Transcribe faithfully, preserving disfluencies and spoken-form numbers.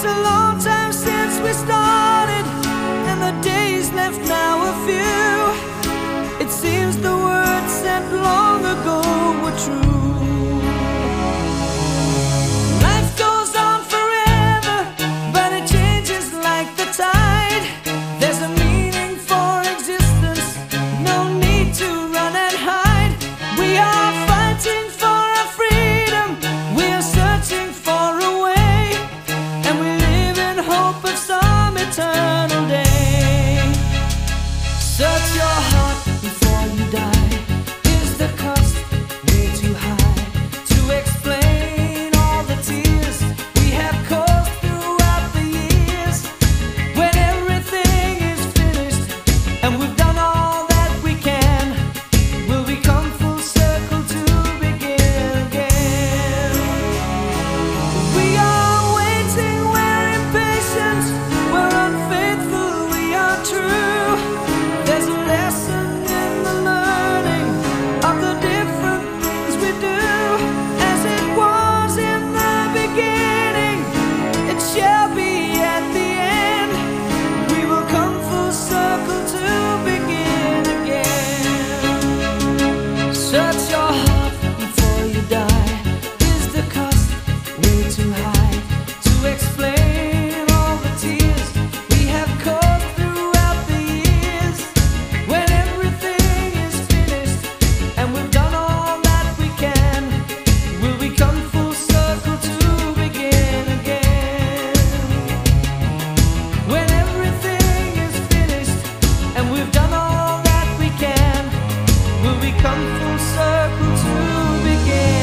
It's a long time since we started, and the days left now a few. It seems the words said long ago were true. Life goes on forever, but it changes like the tide. There's a meaning for existence, no need to run and hide. We are fighting for our freedom, we are searching for a way, and we live in hope of some eternal day. Search your heart before you die. Is the cost way too high to explain all the tears we have caused throughout the years? When everything is finished and we've done all that we can, will we come full circle to begin again? We are waiting, we're impatient, we're unfaithful, we are true. There's a lesson in the learning of the different things we do. As it was in the beginning, it shall be at the end. We will come full circle to begin again. Search your heart before you die. Is the cost way too high to explain all the tears we have caused throughout the years? When everything is finished and we've done all that we can, will we come full circle to begin again? When everything is finished and we've done all that we can, will we come full circle to begin